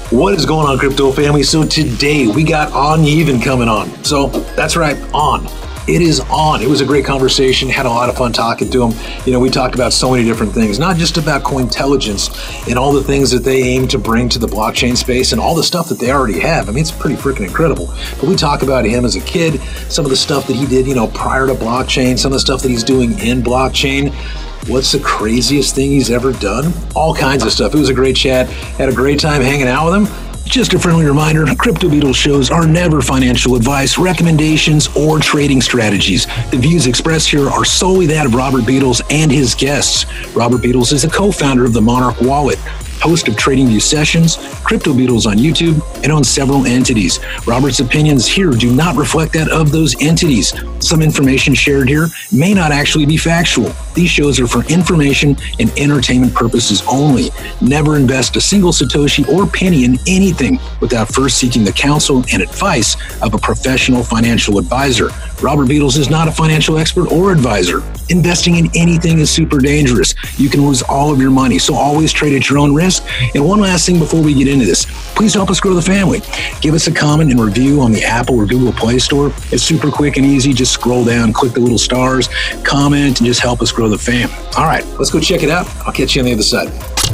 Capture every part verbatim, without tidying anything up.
What is going on, crypto family? So today we got On Yevon coming on. So that's right, on. It is on. It was a great conversation. Had a lot of fun talking to him. You know, we talked about so many different things, not just about Cointelligence and all the things that they aim to bring to the blockchain space and all the stuff that they already have. I mean, it's pretty freaking incredible. But we talk about him as a kid, some of the stuff that he did, you know, prior to blockchain, some of the stuff that he's doing in blockchain. What's the craziest thing he's ever done? All kinds of stuff. It was a great chat. Had a great time hanging out with him. Just a friendly reminder, Crypto Beatles shows are never financial advice, recommendations, or trading strategies. The views expressed here are solely that of Robert Beatles and his guests. Robert Beatles is the co-founder of the Monarch Wallet, host of TradingView Sessions, Crypto Beatles on YouTube, and owns several entities. Robert's opinions here do not reflect that of those entities. Some information shared here may not actually be factual. These shows are for information and entertainment purposes only. Never invest a single Satoshi or penny in anything without first seeking the counsel and advice of a professional financial advisor. Robert Beatles is not a financial expert or advisor. Investing in anything is super dangerous. You can lose all of your money, so always trade at your own risk. And one last thing before we get into this, please help us grow the family. Give us a comment and review on the Apple or Google Play Store. It's super quick and easy. Just scroll down, click the little stars, comment, and just help us grow the fam. All right, let's go check it out. I'll catch you on the other side.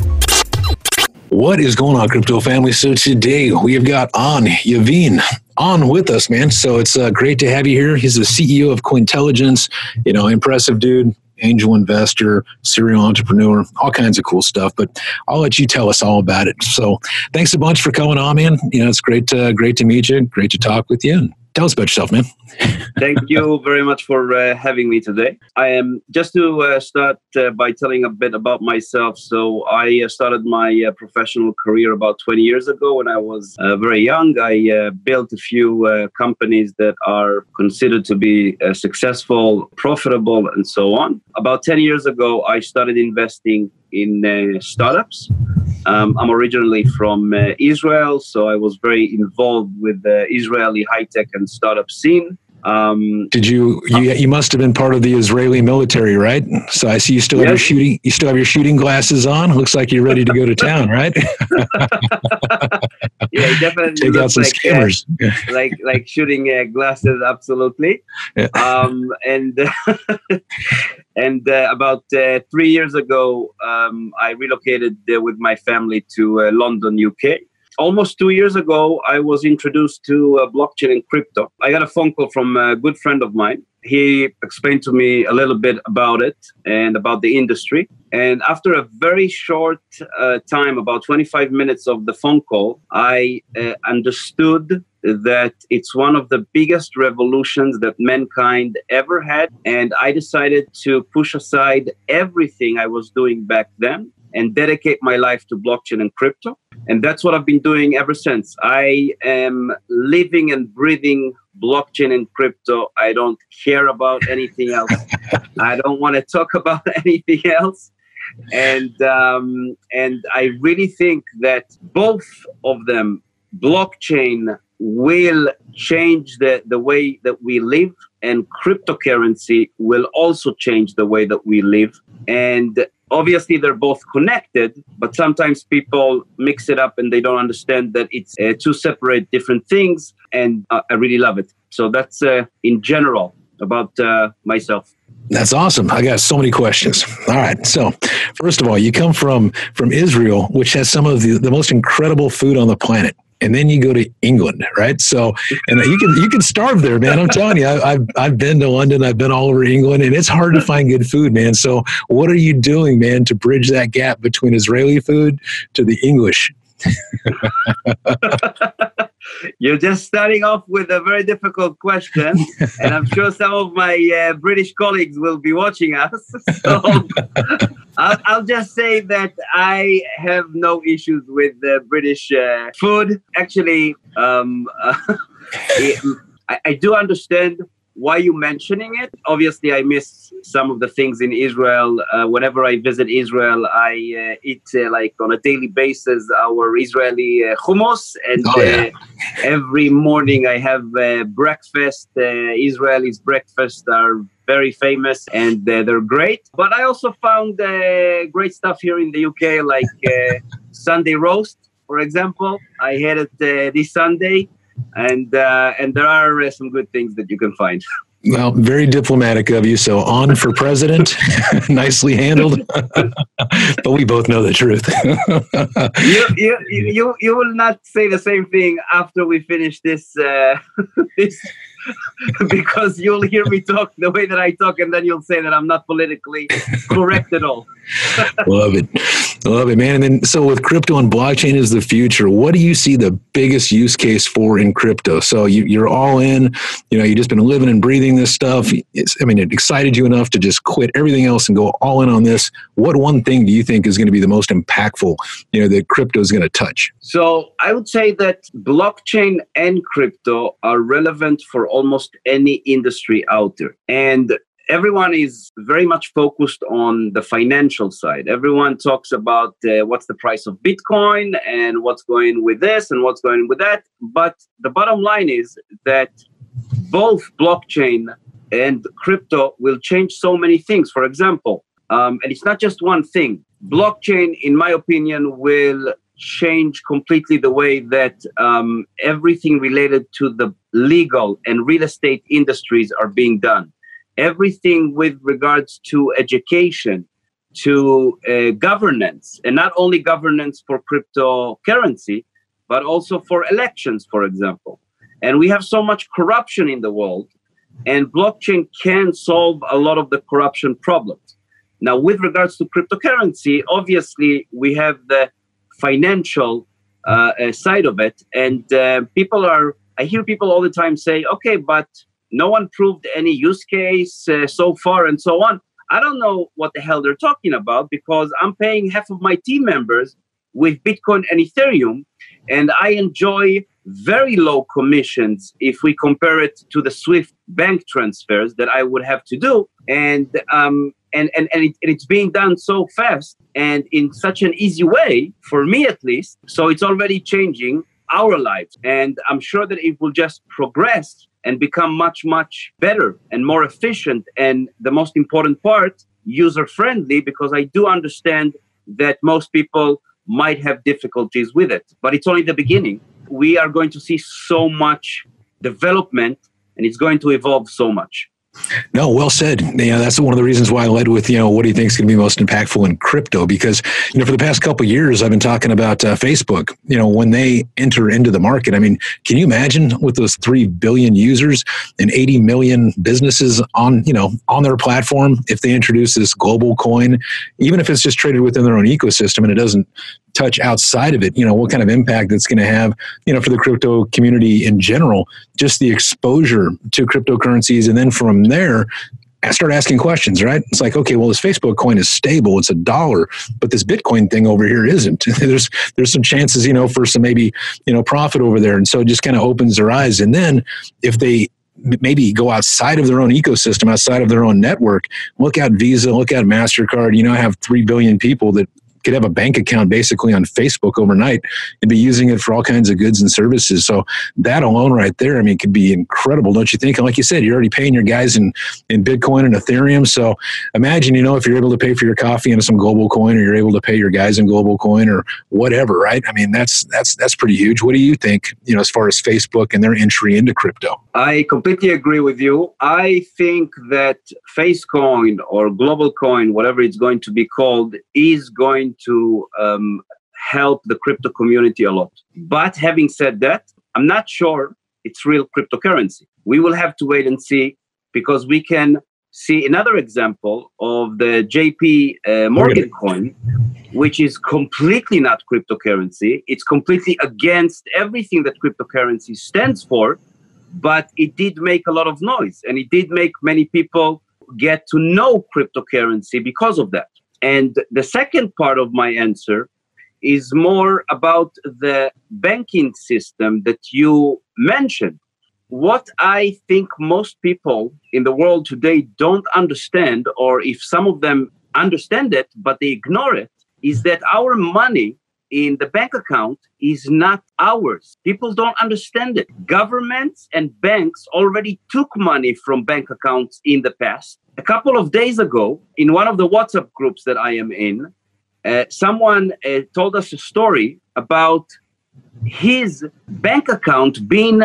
What is going on, crypto family? So today we have got On Yevon on with us, man. So it's uh, great to have you here. He's the C E O of Cointelligence. You know, impressive dude, angel investor, serial entrepreneur, all kinds of cool stuff. But I'll let you tell us all about it. So thanks a bunch for coming on, man. You know, it's great to, great to meet you. Great to talk with you. And tell us about yourself, man. Thank you very much for uh, having me today. I am just to uh, start uh, by telling a bit about myself. So I uh, started my uh, professional career about twenty years ago when I was uh, very young. I uh, built a few uh, companies that are considered to be uh, successful, profitable, and so on. About ten years ago, I started investing in uh, startups. Um, I'm originally from uh, Israel, so I was very involved with the Israeli high-tech and startup scene. Um, Did you, you? You must have been part of the Israeli military, right? So I see you still have yes. your shooting. You still have your shooting glasses on. Looks like you're ready to go to town, right? Yeah, definitely. Take out some like, scammers. Uh, like like shooting uh, glasses, absolutely. Yeah. Um, and and uh, about uh, three years ago, um, I relocated uh, with my family to uh, London, U K. Almost two years ago, I was introduced to uh, blockchain and crypto. I got a phone call from a good friend of mine. He explained to me a little bit about it and about the industry. And after a very short uh, time, about twenty-five minutes of the phone call, I uh, understood that it's one of the biggest revolutions that mankind ever had. And I decided to push aside everything I was doing back then and dedicate my life to blockchain and crypto. And that's what I've been doing ever since. I am living and breathing blockchain and crypto. I don't care about anything else. I don't want to talk about anything else. And um, and I really think that both of them, blockchain will change the, the way that we live, and cryptocurrency will also change the way that we live. And obviously, they're both connected, but sometimes people mix it up and they don't understand that it's uh, two separate different things. And uh, I really love it. So that's uh, in general about uh, myself. That's awesome. I got so many questions. All right. So first of all, you come from, from Israel, which has some of the, the most incredible food on the planet. And then you go to England, right? So, and you can you can starve there, man. I'm telling you, I, I've I've been to London, I've been all over England, and it's hard to find good food, man. So, what are you doing, man, to bridge that gap between Israeli food to the English? You're just starting off with a very difficult question, and I'm sure some of my uh, British colleagues will be watching us. So I'll, I'll just say that I have no issues with uh, British uh, food. Actually, um, uh, it, I, I do understand why you mentioning it. Obviously, I miss some of the things in Israel. Uh, whenever I visit Israel, I uh, eat uh, like on a daily basis our Israeli uh, hummus, and oh, yeah. uh, every morning I have uh, breakfast. Uh, Israelis breakfast are very famous and uh, they're great. But I also found uh, great stuff here in the U K, like uh, Sunday roast, for for example. I had it uh, this Sunday, and uh, and there are uh, some good things that you can find. Well, very diplomatic of you. So on for president, nicely handled. But we both know the truth. you, you, you, you will not say the same thing after we finish this, uh, this because you'll hear me talk the way that I talk, and then you'll say that I'm not politically correct at all. Love it. Love it, man. And then, so with crypto and blockchain is the future, what do you see the biggest use case for in crypto? So you, you're all in, you know, you've just been living and breathing this stuff. It's, I mean, it excited you enough to just quit everything else and go all in on this. What one thing do you think is going to be the most impactful, you know, that crypto is going to touch? So I would say that blockchain and crypto are relevant for almost any industry out there. And everyone is very much focused on the financial side. Everyone talks about uh, what's the price of Bitcoin and what's going with this and what's going with that. But the bottom line is that both blockchain and crypto will change so many things. For example, um, and it's not just one thing. Blockchain, in my opinion, will change completely the way that um, everything related to the legal and real estate industries are being done. Everything with regards to education, to uh, governance, and not only governance for cryptocurrency, but also for elections, for example. And we have so much corruption in the world, and blockchain can solve a lot of the corruption problems. Now, with regards to cryptocurrency, obviously, we have the financial uh, uh, side of it. And uh, people are, I hear people all the time say, okay, but no one proved any use case uh, so far and so on. I don't know what the hell they're talking about, because I'm paying half of my team members with Bitcoin and Ethereum, and I enjoy very low commissions if we compare it to the SWIFT bank transfers that I would have to do. And um, and, and, and, it, and it's being done so fast and in such an easy way, for me at least. So it's already changing our lives. And I'm sure that it will just progress and become much, much better and more efficient. And the most important part, user-friendly, because I do understand that most people might have difficulties with it. But it's only the beginning. We are going to see so much development, and it's going to evolve so much. No, well said. You know, that's one of the reasons why I led with, you know, what do you think is going to be most impactful in crypto? Because, you know, for the past couple of years, I've been talking about uh, Facebook, you know, when they enter into the market. I mean, can you imagine with those three billion users and eighty million businesses on, you know, on their platform, if they introduce this global coin, even if it's just traded within their own ecosystem and it doesn't touch outside of it, you know, what kind of impact it's going to have, you know, for the crypto community in general, just the exposure to cryptocurrencies. And then from there, I start asking questions, right? It's like, okay, well, this Facebook coin is stable. It's a dollar, but this Bitcoin thing over here isn't. there's, there's some chances, you know, for some maybe, you know, profit over there. And so it just kind of opens their eyes. And then if they maybe go outside of their own ecosystem, outside of their own network, look at Visa, look at MasterCard, you know, I have three billion people that could have a bank account basically on Facebook overnight and be using it for all kinds of goods and services. So that alone right there, I mean, could be incredible, don't you think? And like you said, you're already paying your guys in, in Bitcoin and Ethereum. So imagine, you know, if you're able to pay for your coffee in some global coin, or you're able to pay your guys in global coin or whatever, right? I mean, that's that's that's pretty huge. What do you think, you know, as far as Facebook and their entry into crypto? I completely agree with you. I think that Facecoin or global coin, whatever it's going to be called, is going to um, help the crypto community a lot. But having said that, I'm not sure it's real cryptocurrency. We will have to wait and see, because we can see another example of the J P uh, Morgan coin, which is completely not cryptocurrency. It's completely against everything that cryptocurrency stands for, but it did make a lot of noise, and it did make many people get to know cryptocurrency because of that. And the second part of my answer is more about the banking system that you mentioned. What I think most people in the world today don't understand, or if some of them understand it, but they ignore it, is that our money in the bank account is not ours. People don't understand it. Governments and banks already took money from bank accounts in the past. A couple of days ago, in one of the WhatsApp groups that I am in, uh, someone uh, told us a story about his bank account being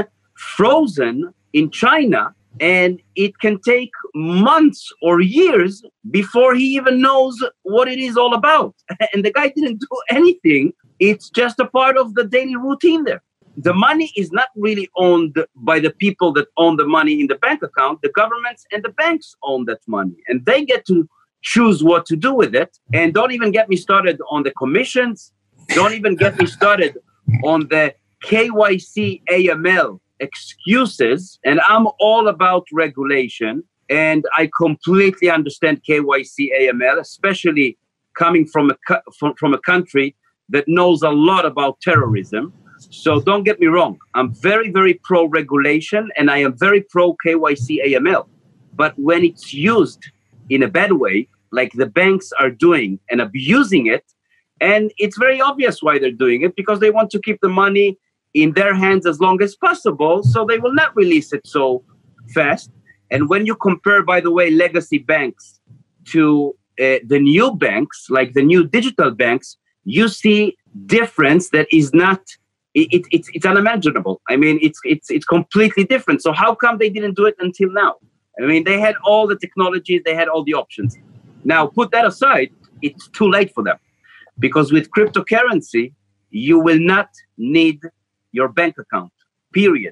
frozen in China, and it can take months or years before he even knows what it is all about. And the guy didn't do anything. It's just a part of the daily routine there. The money is not really owned by the people that own the money in the bank account. The governments and the banks own that money, and they get to choose what to do with it. And don't even get me started on the commissions. Don't even get me started on the K Y C A M L excuses. And I'm all about regulation. And I completely understand K Y C A M L, especially coming from a, from, from a country that knows a lot about terrorism. So don't get me wrong. I'm very, very pro-regulation, and I am very pro-K Y C A M L. But when it's used in a bad way, like the banks are doing and abusing it, and it's very obvious why they're doing it, because they want to keep the money in their hands as long as possible, so they will not release it so fast. And when you compare, by the way, legacy banks to uh, the new banks, like the new digital banks, you see difference that is not, it, it, it's, it's unimaginable. I mean, it's, it's, it's completely different. So how come they didn't do it until now? I mean, they had all the technologies, they had all the options. Now, put that aside, it's too late for them. Because with cryptocurrency, you will not need your bank account, period.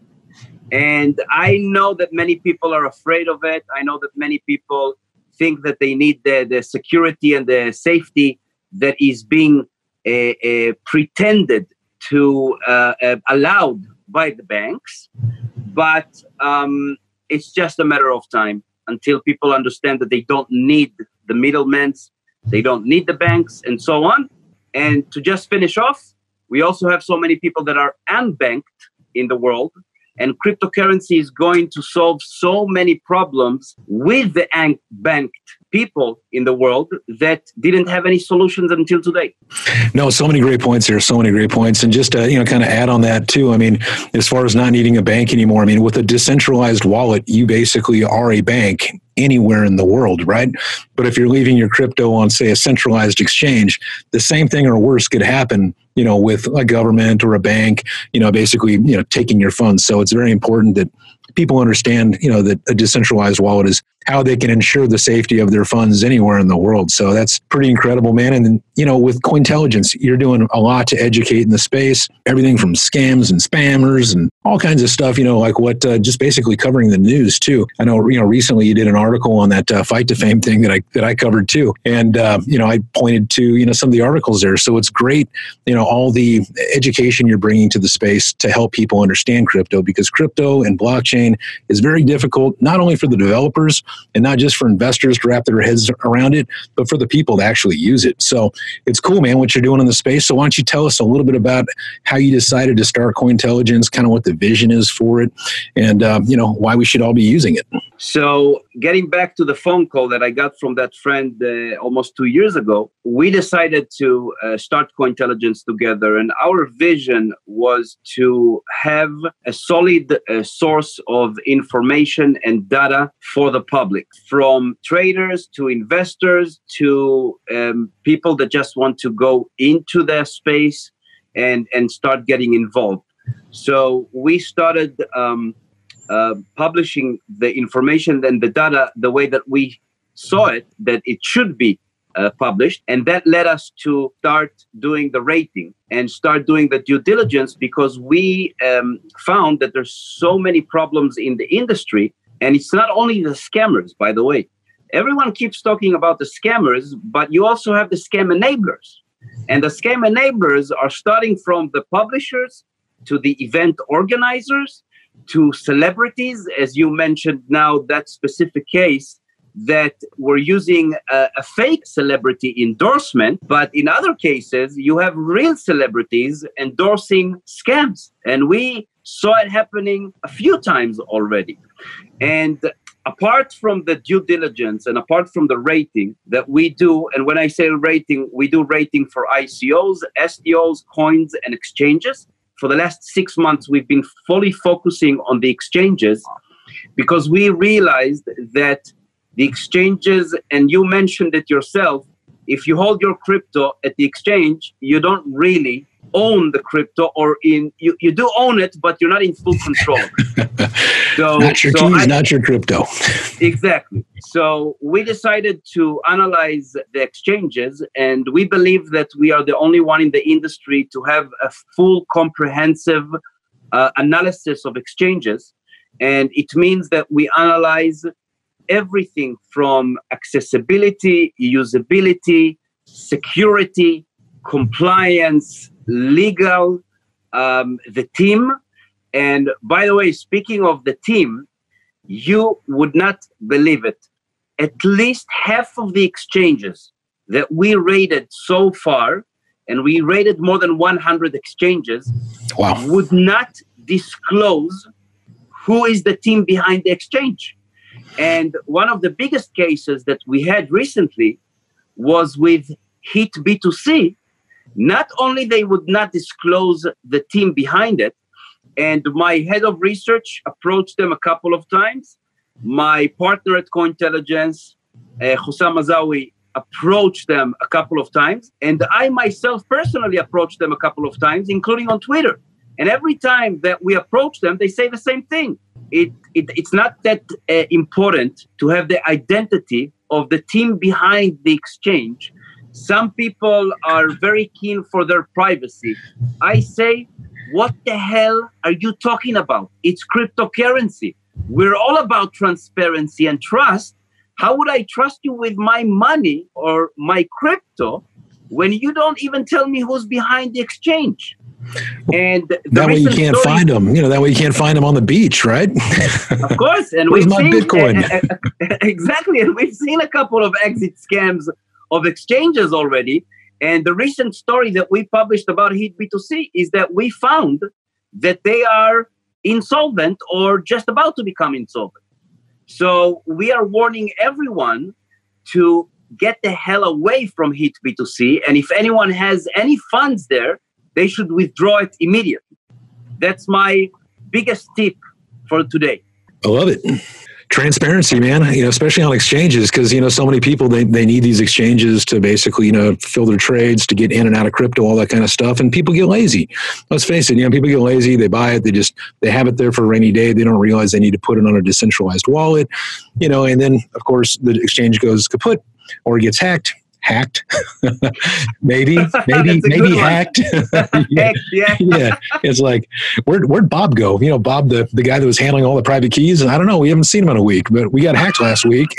And I know that many people are afraid of it. I know that many people think that they need the, the security and the safety that is being uh, uh, pretended to uh, uh, allowed by the banks. But um, it's just a matter of time until people understand that they don't need the middlemen, they don't need the banks, and so on. And to just finish off, we also have so many people that are unbanked in the world, and cryptocurrency is going to solve so many problems with the unbanked people in the world that didn't have any solutions until today. No, so many great points here. So many great points. And just, uh, you know, kind of add on that too. I mean, as far as not needing a bank anymore, I mean, with a decentralized wallet, you basically are a bank anywhere in the world, right? But if you're leaving your crypto on, say, a centralized exchange, the same thing or worse could happen, you know, with a government or a bank, you know, basically, you know, taking your funds. So it's very important that people understand, you know, that a decentralized wallet is how they can ensure the safety of their funds anywhere in the world. So that's pretty incredible, man. And then, you know, with Cointelligence, you're doing a lot to educate in the space, everything from scams and spammers and all kinds of stuff, you know, like what, uh, just basically covering the news too. I know, you know, recently you did an article on that uh, Fight to Fame thing that I, that I covered too. And, uh, you know, I pointed to, you know, some of the articles there. So it's great, you know, all the education you're bringing to the space to help people understand crypto, because crypto and blockchain is very difficult, not only for the developers and not just for investors to wrap their heads around it, but for the people to actually use it. So it's cool, man, what you're doing in the space. So why don't you tell us a little bit about how you decided to start Cointelligence, kind of what the vision is for it, and, uh, you know, why we should all be using it. So getting back to the phone call that I got from that friend uh, almost two years ago, we decided to uh, start Cointelligence together. And our vision was to have a solid uh, source of information and data for the public, from traders to investors to um, people that just want to go into their space and, and start getting involved. So we started um, Uh, publishing the information and the data the way that we saw it, that it should be uh, published. And that led us to start doing the rating and start doing the due diligence, because we um, found that there's so many problems in the industry. And it's not only the scammers, by the way. Everyone keeps talking about the scammers, but you also have the scam enablers. And the scam enablers are starting from the publishers to the event organizers to celebrities, as you mentioned now, that specific case that we're using a, a fake celebrity endorsement. But in other cases, you have real celebrities endorsing scams. And we saw it happening a few times already. And apart from the due diligence and apart from the rating that we do, and when I say rating, we do rating for I C Os, S T Os, coins, and exchanges. For the last six months, we've been fully focusing on the exchanges, because we realized that the exchanges, and you mentioned it yourself, if you hold your crypto at the exchange, you don't really own the crypto, or in you, you do own it, but you're not in full control. So, not your so keys, I, not your crypto. Exactly. So we decided to analyze the exchanges, and we believe that we are the only one in the industry to have a full comprehensive uh, analysis of exchanges. And it means that we analyze everything from accessibility, usability, security, compliance, legal, um, the team. And by the way, speaking of the team, you would not believe it. At least half of the exchanges that we rated so far, and we rated more than one hundred exchanges, wow, would not disclose who is the team behind the exchange. And one of the biggest cases that we had recently was with Hit B two C. Not only they would not disclose the team behind it, and my head of research approached them a couple of times. My partner at Cointelligence, uh, Hussam Azawi, approached them a couple of times. And I myself personally approached them a couple of times, including on Twitter. And every time that we approach them, they say the same thing. It, it It's not that uh, important to have the identity of the team behind the exchange. Some people are very keen for their privacy. I say, what the hell are you talking about? It's cryptocurrency. We're all about transparency and trust. How would I trust you with my money or my crypto when you don't even tell me who's behind the exchange? And that way you can't story, find them. You know, that way you can't find them on the beach, right? Of course. And Where's we've my seen, Bitcoin? Uh, uh, exactly. And we've seen a couple of exit scams of exchanges already. And the recent story that we published about Hit B two C is that we found that they are insolvent or just about to become insolvent. So we are warning everyone to get the hell away from Hit B two C. And if anyone has any funds there, they should withdraw it immediately. That's my biggest tip for today. I love it. Transparency, man, you know, especially on exchanges, because, you know, so many people, they, they need these exchanges to basically, you know, fill their trades, to get in and out of crypto, all that kind of stuff. And people get lazy. Let's face it, you know, people get lazy. They buy it. They just, they have it there for a rainy day. They don't realize they need to put it on a decentralized wallet, you know, and then, of course, the exchange goes kaput or gets hacked. Hacked, maybe, maybe, maybe hacked. yeah. yeah, yeah. It's like, where'd, where'd Bob go? You know, Bob, the, the guy that was handling all the private keys. I don't know. We haven't seen him in a week, but we got hacked last week.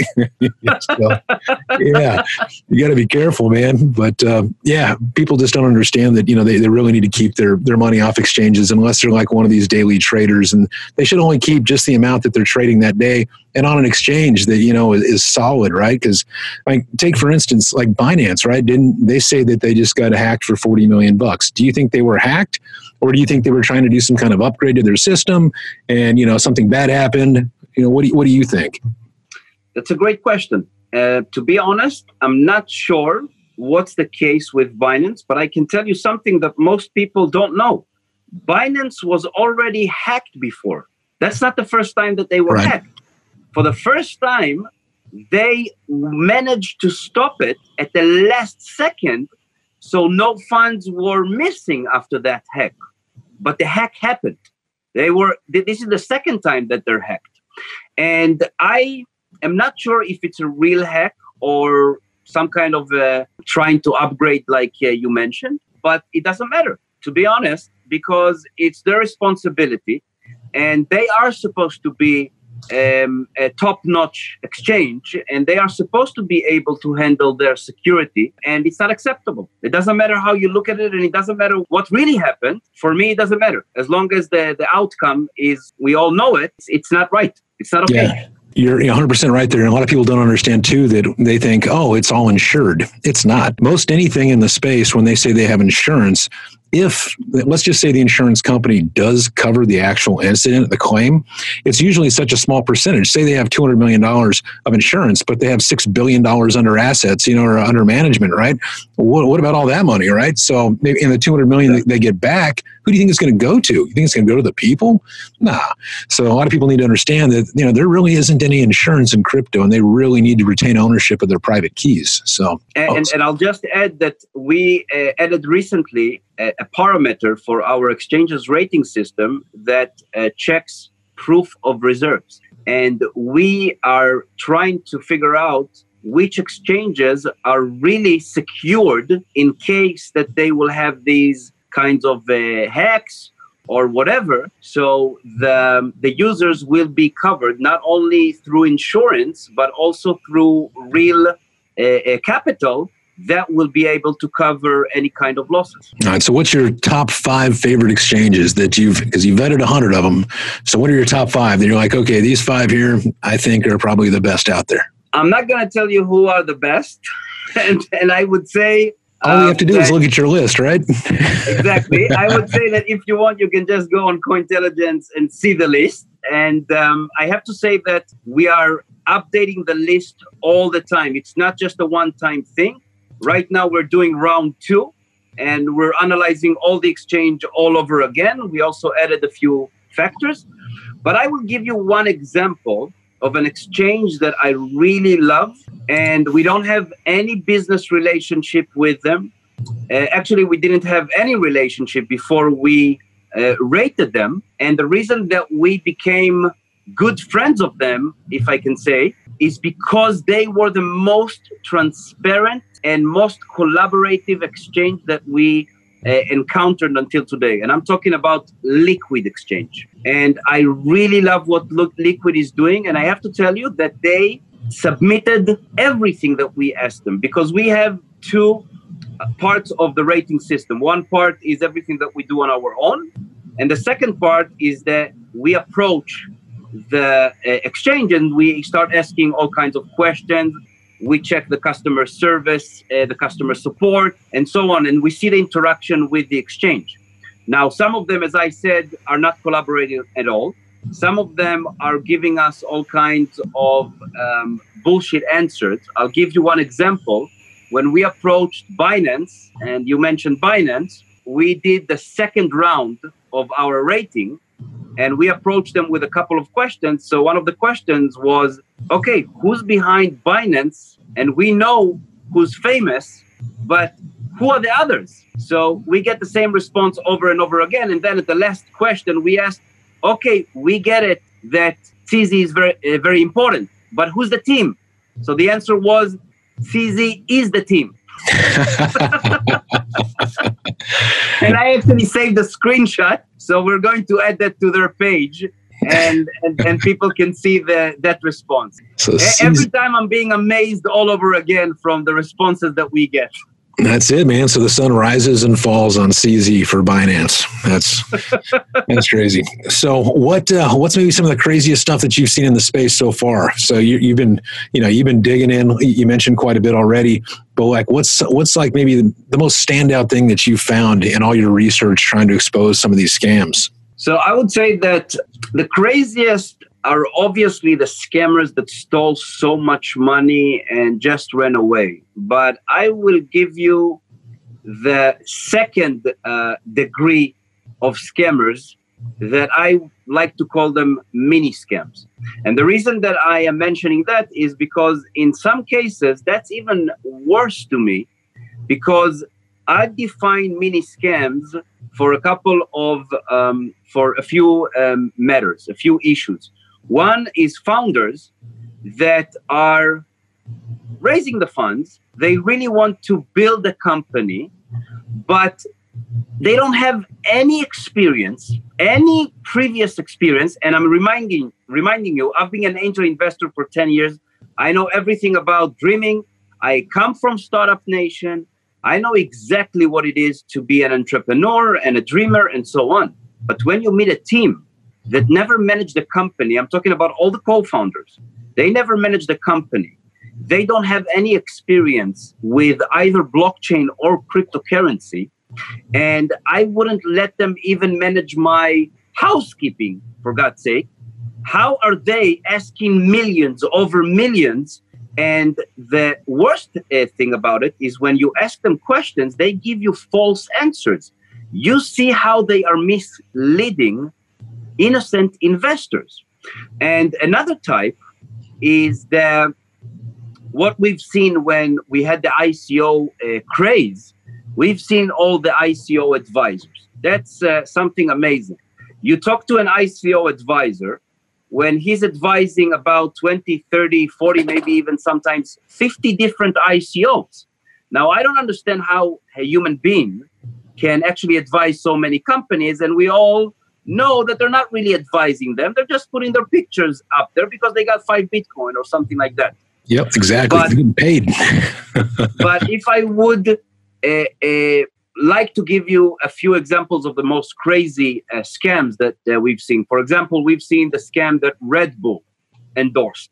So, yeah, you got to be careful, man. But uh, yeah, people just don't understand that, you know, they, they really need to keep their, their money off exchanges unless they're like one of these daily traders, and they should only keep just the amount that they're trading that day and on an exchange that, you know, is, is solid, right? Because, like, take for instance, like Binance, right? Didn't they say that they just got hacked for forty million bucks? Do you think they were hacked, or do you think they were trying to do some kind of upgrade to their system and, you know, something bad happened? You know, what do you, what do you think? That's a great question. Uh, to be honest, I'm not sure what's the case with Binance, but I can tell you something that most people don't know. Binance was already hacked before. That's not the first time that they were right. hacked. For the first time, they managed to stop it at the last second, so no funds were missing after that hack. But the hack happened. They were. This is the second time that they're hacked. And I am not sure if it's a real hack or some kind of uh, trying to upgrade like uh, you mentioned, but it doesn't matter, to be honest, because it's their responsibility, and they are supposed to be Um, a top-notch exchange, and they are supposed to be able to handle their security, and it's not acceptable. It doesn't matter how you look at it, and it doesn't matter what really happened. For me, it doesn't matter. As long as the, the outcome is, we all know it, it's not right. It's not okay. Yeah. You're one hundred percent right there. And a lot of people don't understand, too, that they think, oh, it's all insured. It's not. Most anything in the space, when they say they have insurance, if, let's just say the insurance company does cover the actual incident, the claim, it's usually such a small percentage. Say they have two hundred million dollars of insurance, but they have six billion dollars under assets, you know, or under management, right? What, what about all that money, right? So maybe in the two hundred million dollars they get back, who do you think it's going to go to? You think it's going to go to the people? Nah. So a lot of people need to understand that, you know, there really isn't any insurance in crypto, and they really need to retain ownership of their private keys. So, and, oh, and, and I'll just add that we uh, added recently a, a parameter for our exchange's rating system that uh, checks proof of reserves. And we are trying to figure out which exchanges are really secured in case that they will have these kinds of uh, hacks or whatever. So the, the users will be covered not only through insurance, but also through real uh, uh, capital that will be able to cover any kind of losses. All right. So what's your top five favorite exchanges that you've, because you vetted a hundred of them. So what are your top five that you're like, okay, these five here, I think are probably the best out there? I'm not going to tell you who are the best. and, and I would say, all um, you have to do that, is look at your list, right? Exactly. I would say that if you want, you can just go on Cointelligence and see the list. And um, I have to say that we are updating the list all the time. It's not just a one-time thing. Right now, we're doing round two, and we're analyzing all the exchange all over again. We also added a few factors. But I will give you one example of an exchange that I really love, and we don't have any business relationship with them. Uh, actually, we didn't have any relationship before we uh, rated them. And the reason that we became good friends of them, if I can say, is because they were the most transparent and most collaborative exchange that we uh, encountered until today. And I'm talking about Liquid Exchange. And I really love what Liquid is doing. And I have to tell you that they submitted everything that we asked them, because we have two parts of the rating system. One part is everything that we do on our own. And the second part is that we approach the uh, exchange and we start asking all kinds of questions. We check the customer service, uh, the customer support, and so on. And we see the interaction with the exchange. Now, some of them, as I said, are not collaborating at all. Some of them are giving us all kinds of um, bullshit answers. I'll give you one example. When we approached Binance, and you mentioned Binance, we did the second round of our rating, and we approached them with a couple of questions. So one of the questions was, okay, who's behind Binance? And we know who's famous, but who are the others? So we get the same response over and over again. And then at the last question, we asked, okay, we get it that C Z is very, uh, very important, but who's the team? So the answer was, C Z is the team. And I actually saved a screenshot, so we're going to add that to their page, and and, and people can see the that response. So every time I'm being amazed all over again from the responses that we get. That's it, man. So the sun rises and falls on C Z for Binance. That's that's crazy. So what uh, what's maybe some of the craziest stuff that you've seen in the space so far? So you, you've been you know you've been digging in. You mentioned quite a bit already, but like what's what's like maybe the, the most standout thing that you found in all your research trying to expose some of these scams? So I would say that the craziest are obviously the scammers that stole so much money and just ran away. But I will give you the second uh, degree of scammers that I like to call them mini scams. And the reason that I am mentioning that is because in some cases, that's even worse to me, because I define mini scams for a couple of, um, for a few um, matters, a few issues. One is founders that are raising the funds. They really want to build a company, but they don't have any experience, any previous experience. And I'm reminding, reminding you, I've been an angel investor for ten years. I know everything about dreaming. I come from Startup Nation. I know exactly what it is to be an entrepreneur and a dreamer and so on. But when you meet a team that never managed a company, I'm talking about all the co-founders, they never managed a company. They don't have any experience with either blockchain or cryptocurrency. And I wouldn't let them even manage my housekeeping, for God's sake. How are they asking millions over millions? And the worst uh, thing about it is when you ask them questions, they give you false answers. You see how they are misleading innocent investors. And another type is the what we've seen when we had the I C O uh, craze, We've seen all the I C O advisors. That's uh, something amazing. You talk to an I C O advisor when he's advising about twenty, thirty, forty, maybe even sometimes fifty different I C Os. Now, I don't understand how a human being can actually advise so many companies, and we all know that they're not really advising them. They're just putting their pictures up there because they got five Bitcoin or something like that. Yep, exactly. But, getting paid. But if I would uh, uh, like to give you a few examples of the most crazy uh, scams that uh, we've seen. For example, we've seen the scam that Red Bull endorsed.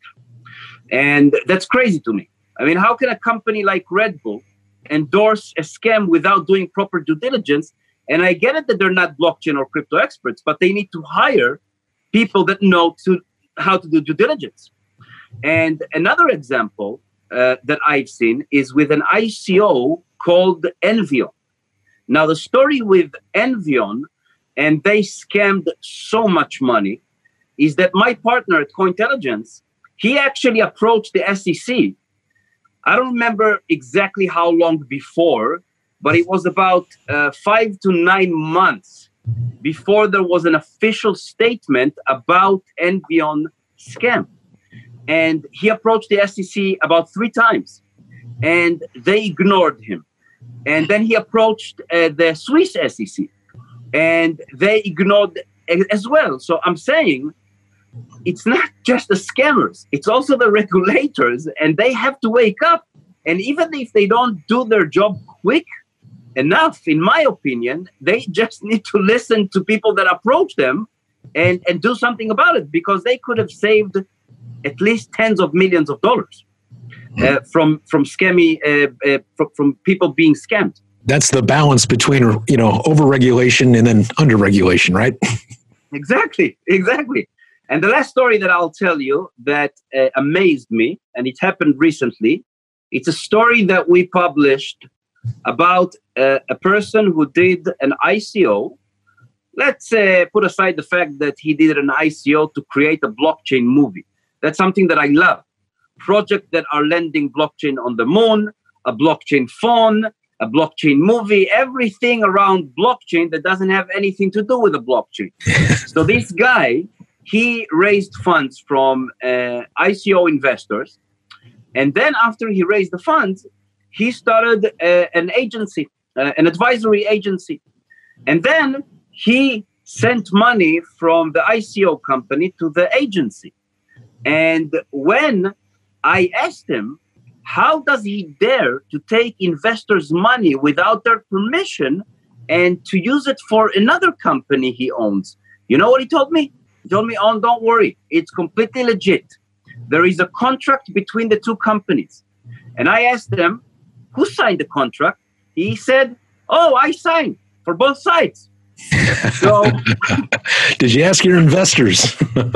And that's crazy to me. I mean, how can a company like Red Bull endorse a scam without doing proper due diligence? And I get it that they're not blockchain or crypto experts, but they need to hire people that know to, how to do due diligence. And another example uh, that I've seen is with an I C O called Envion. Now, the story with Envion, and they scammed so much money, is that my partner at Cointelligence, he actually approached the S E C. I don't remember exactly how long before, but it was about uh, five to nine months before there was an official statement about Envion scam. And he approached the S E C about three times, and they ignored him. And then he approached uh, the Swiss S E C, and they ignored as well. So I'm saying it's not just the scammers, it's also the regulators, and they have to wake up. And even if they don't do their job quick enough, in my opinion, they just need to listen to people that approach them and, and do something about it, because they could have saved at least tens of millions of dollars. Uh, from from scammy uh, uh, from, from people being scammed. That's the balance between, you know, over-regulation and then under-regulation, right? Exactly, exactly. And the last story that I'll tell you that uh, amazed me, and it happened recently, it's a story that we published about uh, a person who did an I C O. Let's uh, put aside the fact that he did an I C O to create a blockchain movie. That's something that I love. Projects that are landing blockchain on the moon, a blockchain phone, a blockchain movie, everything around blockchain that doesn't have anything to do with the blockchain. So this guy, he raised funds from uh, I C O investors. And then after he raised the funds, he started uh, an agency, uh, an advisory agency. And then he sent money from the I C O company to the agency. And when I asked him, how does he dare to take investors' money without their permission and to use it for another company he owns? You know what he told me? He told me, oh, don't worry. It's completely legit. There is a contract between the two companies. And I asked him, who signed the contract? He said, oh, I signed for both sides. So, did you ask your investors?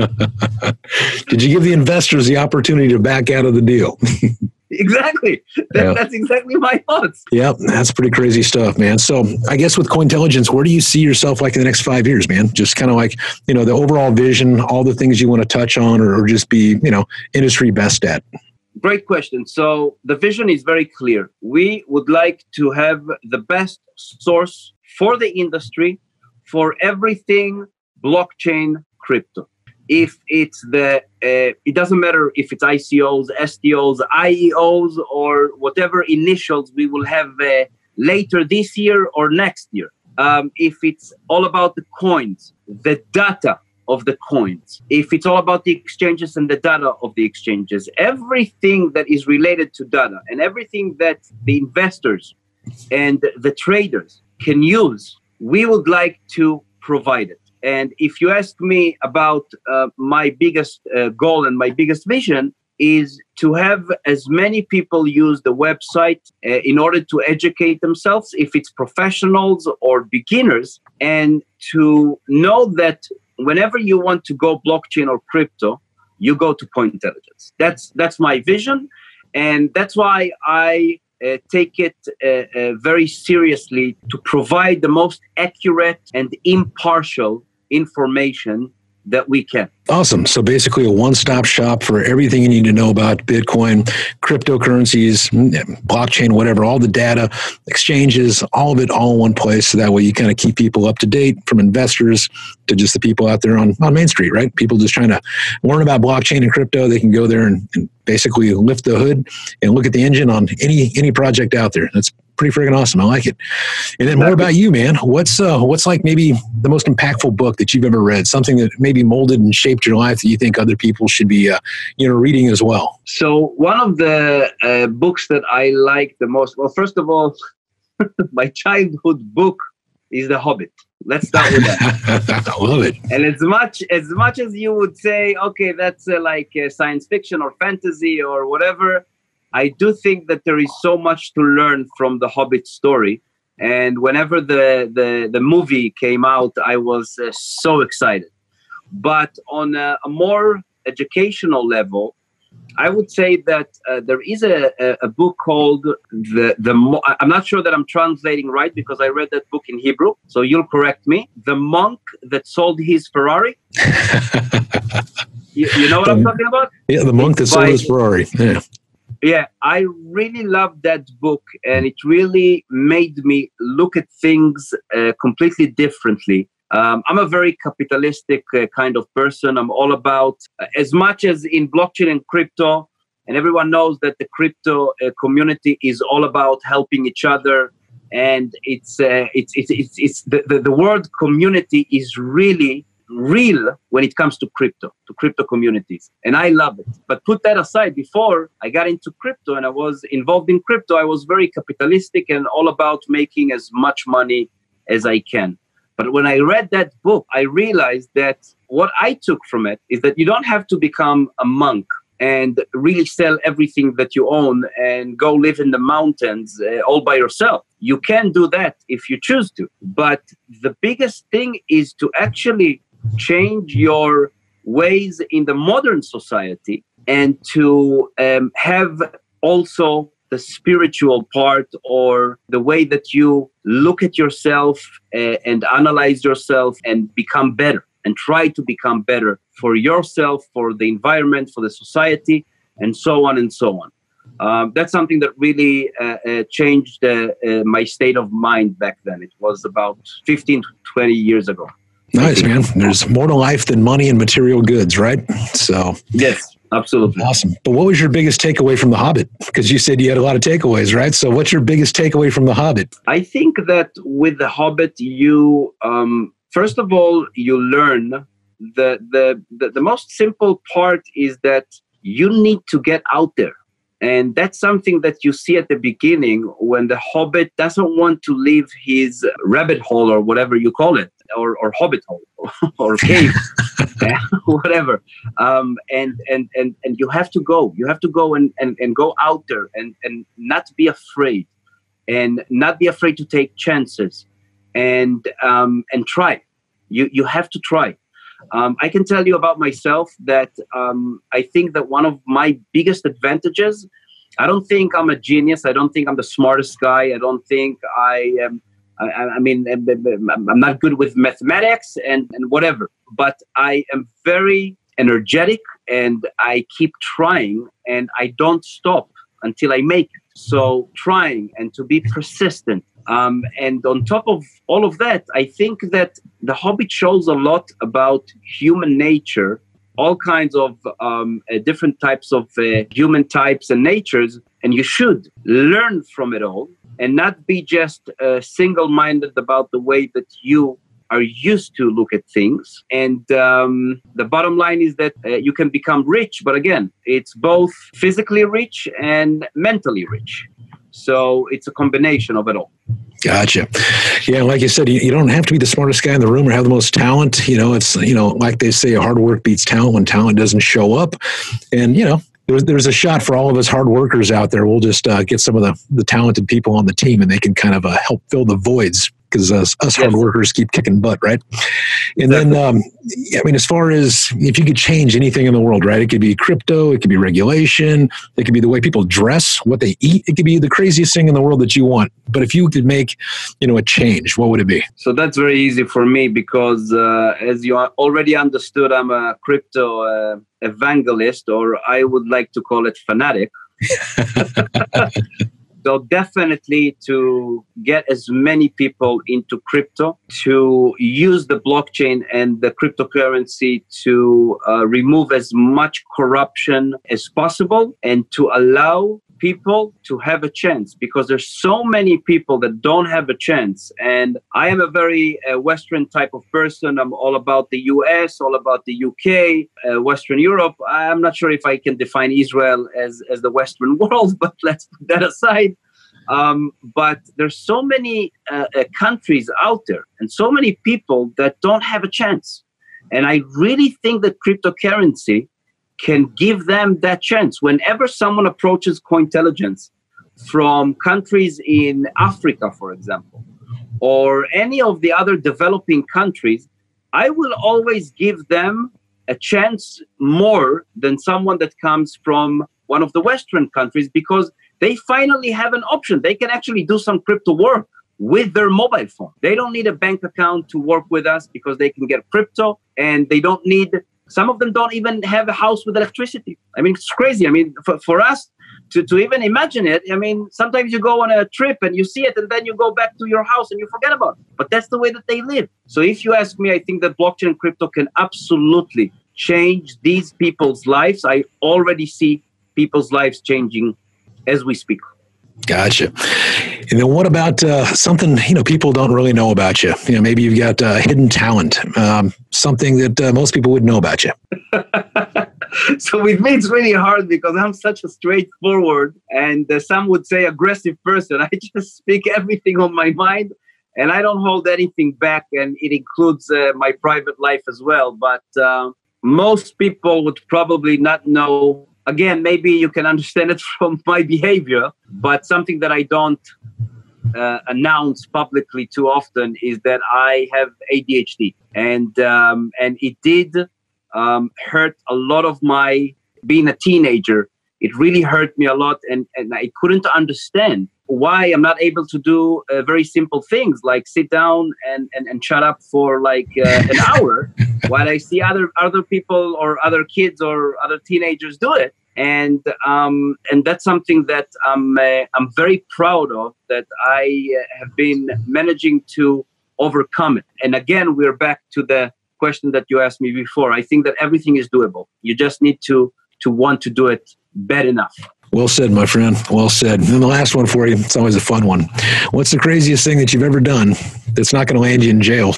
Did you give the investors the opportunity to back out of the deal? Exactly. That, yeah. That's exactly my thoughts. Yep, that's pretty crazy stuff, man. So I guess with Cointelligence, where do you see yourself like in the next five years, man? Just kind of like, you know, the overall vision, all the things you want to touch on or, or just be, you know, industry best at? Great question. So the vision is very clear. We would like to have the best source for the industry for everything blockchain crypto. If it's the, uh, it doesn't matter if it's I C Os, S T Os, I E Os, or whatever initials we will have uh, later this year or next year. Um, if it's all about the coins, the data of the coins, if it's all about the exchanges and the data of the exchanges, everything that is related to data and everything that the investors and the traders can use, we would like to provide it. And if you ask me about uh, my biggest uh, goal and my biggest vision is to have as many people use the website uh, in order to educate themselves, if it's professionals or beginners, and to know that whenever you want to go blockchain or crypto, you go to Cointelligence. That's that's my vision, and that's why I uh, take it uh, uh, very seriously to provide the most accurate and impartial information that we can. Awesome. So basically a one-stop shop for everything you need to know about Bitcoin, cryptocurrencies, blockchain, whatever, all the data, exchanges, all of it all in one place. So that way you kind of keep people up to date, from investors to just the people out there on, on Main Street, right? People just trying to learn about blockchain and crypto. They can go there and, and basically lift the hood and look at the engine on any any project out there. That's pretty freaking awesome. I like it. And then more about you, man. What's uh, what's like maybe the most impactful book that you've ever read? Something that maybe molded and shaped your life that you think other people should be, uh, you know, reading as well. So one of the uh, books that I like the most, well, first of all, my childhood book is The Hobbit. Let's start with that. I love it. And as much as much as you would say, okay, that's uh, like uh, science fiction or fantasy or whatever, I do think that there is so much to learn from the Hobbit story. And whenever the, the, the movie came out, I was uh, so excited. But on a, a more educational level, I would say that uh, there is a, a, a book called the, the, Mo- I'm not sure that I'm translating right because I read that book in Hebrew. So you'll correct me. The Monk That Sold His Ferrari. you, you know what I'm talking about? Yeah, The Monk That Sold His Ferrari. Yeah. Yeah, I really loved that book, and it really made me look at things uh, completely differently. Um, I'm a very capitalistic uh, kind of person. I'm all about, uh, as much as in blockchain and crypto, and everyone knows that the crypto uh, community is all about helping each other, and it's uh, it's it's it's, it's the, the the word community is really real when it comes to crypto, to crypto communities. And I love it. But put that aside, before I got into crypto and I was involved in crypto, I was very capitalistic and all about making as much money as I can. But when I read that book, I realized that what I took from it is that you don't have to become a monk and really sell everything that you own and go live in the mountains uh, all by yourself. You can do that if you choose to. But the biggest thing is to actually change your ways in the modern society and to um, have also the spiritual part, or the way that you look at yourself uh, and analyze yourself and become better and try to become better for yourself, for the environment, for the society, and so on and so on. Um, that's something that really uh, uh, changed uh, uh, my state of mind back then. It was about fifteen to twenty years ago. Nice, man. There's more to life than money and material goods, right? So yes, absolutely. Awesome. But what was your biggest takeaway from The Hobbit? Because you said you had a lot of takeaways, right? So what's your biggest takeaway from The Hobbit? I think that with The Hobbit, you, um, first of all, you learn the, the, the, the most simple part is that you need to get out there. And that's something that you see at the beginning when the Hobbit doesn't want to leave his rabbit hole or whatever you call it, or, or hobbit hole or cave, whatever. Um, and, and, and, and you have to go. You have to go and, and, and go out there and, and not be afraid and not be afraid to take chances and um, and try. You, you have to try. Um, I can tell you about myself that um, I think that one of my biggest advantages, I don't think I'm a genius. I don't think I'm the smartest guy. I don't think I am, I, I mean, I'm not good with mathematics and, and whatever, but I am very energetic and I keep trying and I don't stop until I make it. So trying and to be persistent. Um, and on top of all of that, I think that The Hobbit shows a lot about human nature, all kinds of um, uh, different types of uh, human types and natures, and you should learn from it all and not be just uh, single-minded about the way that you are used to look at things. And um, the bottom line is that uh, you can become rich, but again, it's both physically rich and mentally rich. So it's a combination of it all. Gotcha. Yeah, like you said, you, you don't have to be the smartest guy in the room or have the most talent. You know, it's, you know, like they say, hard work beats talent when talent doesn't show up. And, you know, there's, there's a shot for all of us hard workers out there. We'll just uh, get some of the, the talented people on the team and they can kind of uh, help fill the voids because us, us yes. hard workers keep kicking butt, right? And then, um, I mean, as far as if you could change anything in the world, right? It could be crypto, it could be regulation, it could be the way people dress, what they eat. It could be the craziest thing in the world that you want. But if you could make, you know, a change, what would it be? So that's very easy for me because uh, as you already understood, I'm a crypto uh, evangelist, or I would like to call it fanatic. So definitely to get as many people into crypto, to use the blockchain and the cryptocurrency to uh, remove as much corruption as possible, and to allow people to have a chance, because there's so many people that don't have a chance. And I am a very uh, Western type of person. I'm all about the U S, all about the U K, uh, Western Europe. I'm not sure if I can define Israel as, as the Western world, but let's put that aside. Um, but there's so many uh, uh, countries out there and so many people that don't have a chance. And I really think that cryptocurrency can give them that chance. Whenever someone approaches Cointelligence from countries in Africa, for example, or any of the other developing countries, I will always give them a chance more than someone that comes from one of the Western countries, because they finally have an option. They can actually do some crypto work with their mobile phone. They don't need a bank account to work with us because they can get crypto, and they don't need, some of them don't even have a house with electricity. I mean, it's crazy. I mean, for, for us to, to even imagine it, I mean, sometimes you go on a trip and you see it and then you go back to your house and you forget about it. But that's the way that they live. So if you ask me, I think that blockchain and crypto can absolutely change these people's lives. I already see people's lives changing as we speak. Gotcha. And then what about uh, something, you know, people don't really know about you? You know, maybe you've got uh, hidden talent, um, something that uh, most people wouldn't know about you. So with me, it's really hard because I'm such a straightforward and uh, some would say aggressive person. I just speak everything on my mind and I don't hold anything back. And it includes uh, my private life as well. But uh, most people would probably not know. Again, maybe you can understand it from my behavior, but something that I don't uh, announce publicly too often is that I have A D H D. And um, and it did um, hurt a lot of my, being a teenager, it really hurt me a lot. And, and I couldn't understand why I'm not able to do uh, very simple things like sit down and, and, and shut up for like uh, an hour while I see other other people or other kids or other teenagers do it. And um, and that's something that I'm uh, I'm very proud of, that I uh, have been managing to overcome it. And again, we're back to the question that you asked me before. I think that everything is doable. You just need to to want to do it bad enough. Well said, my friend. Well said. And the last one for you, it's always a fun one. What's the craziest thing that you've ever done that's not going to land you in jail?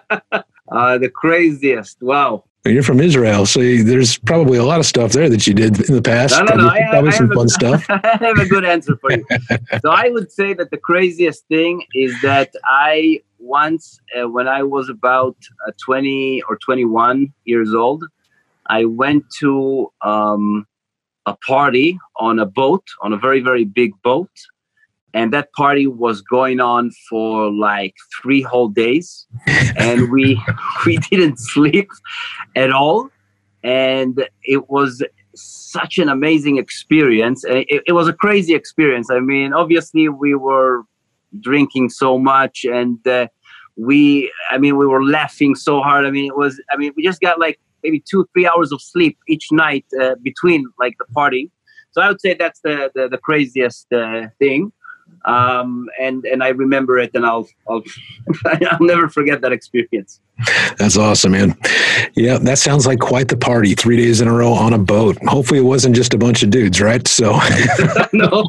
uh, the craziest. Wow. You're from Israel, so there's probably a lot of stuff there that you did in the past. No, no, no. Probably, I, probably I some have fun a, stuff. I have a good answer for you. So I would say that the craziest thing is that I once, uh, when I was about uh, twenty or twenty-one years old, I went to um, a party on a boat, on a very, very big boat. And that party was going on for like three whole days. And we we didn't sleep at all. And it was such an amazing experience. It, it was a crazy experience. I mean, obviously, we were drinking so much. And uh, we, I mean, we were laughing so hard. I mean, it was, I mean, we just got like maybe two, three hours of sleep each night uh, between like the party. So I would say that's the, the, the craziest uh, thing. Um, and, and I remember it, and I'll, I'll, I'll never forget that experience. That's awesome, man. Yeah, that sounds like quite the party. Three days in a row on a boat. Hopefully it wasn't just a bunch of dudes, right? So no,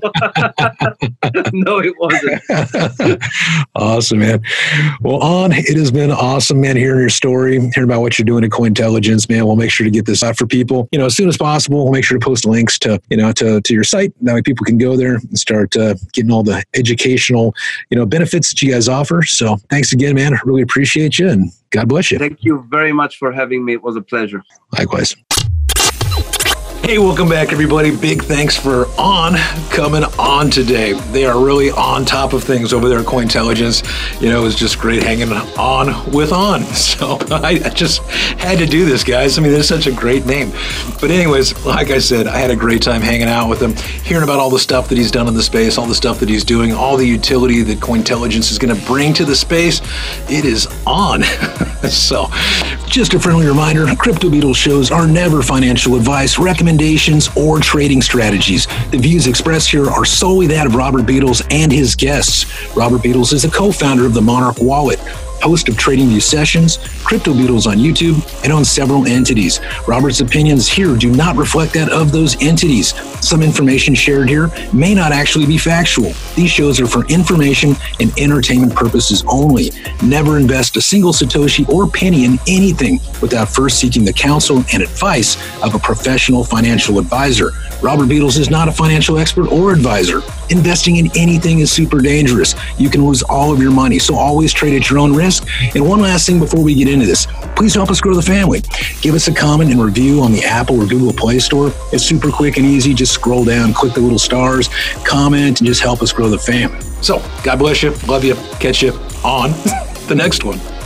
no, it wasn't. Awesome, man. Well, On, it has been awesome, man, hearing your story, hearing about what you're doing at Cointelligence, man. We'll make sure to get this out for people, you know, as soon as possible. We'll make sure to post links to, you know, to, to your site. That way people can go there and start uh, getting all the educational, you know, benefits that you guys offer. So thanks again, man. I really appreciate you, and God bless you. Thank you very much for having me. It was a pleasure. Likewise. Hey, welcome back, everybody. Big thanks for On coming on today. They are really on top of things over there at Cointelligence. You know, it was just great hanging on with On. So I just had to do this, guys. I mean, it's such a great name. But anyways, like I said, I had a great time hanging out with him, hearing about all the stuff that he's done in the space, all the stuff that he's doing, all the utility that Cointelligence is going to bring to the space. It is on. So just a friendly reminder, Crypto Beatles shows are never financial advice, recommendations, or trading strategies. The views expressed here are solely that of Robert Beatles and his guests. Robert Beatles is a co-founder of the Monarch Wallet, host of TradingView Sessions, Crypto Beatles on YouTube, and on several entities. Robert's opinions here do not reflect that of those entities. Some information shared here may not actually be factual. These shows are for information and entertainment purposes only. Never invest a single Satoshi or penny in anything without first seeking the counsel and advice of a professional financial advisor. Robert Beatles is not a financial expert or advisor. Investing in anything is super dangerous. You can lose all of your money, so always trade at your own risk. And one last thing before we get into this, please help us grow the family. Give us a comment and review on the Apple or Google Play Store. It's super quick and easy. Just scroll down, click the little stars, comment, and just help us grow the fam. So, God bless you. Love you. Catch you on the next one.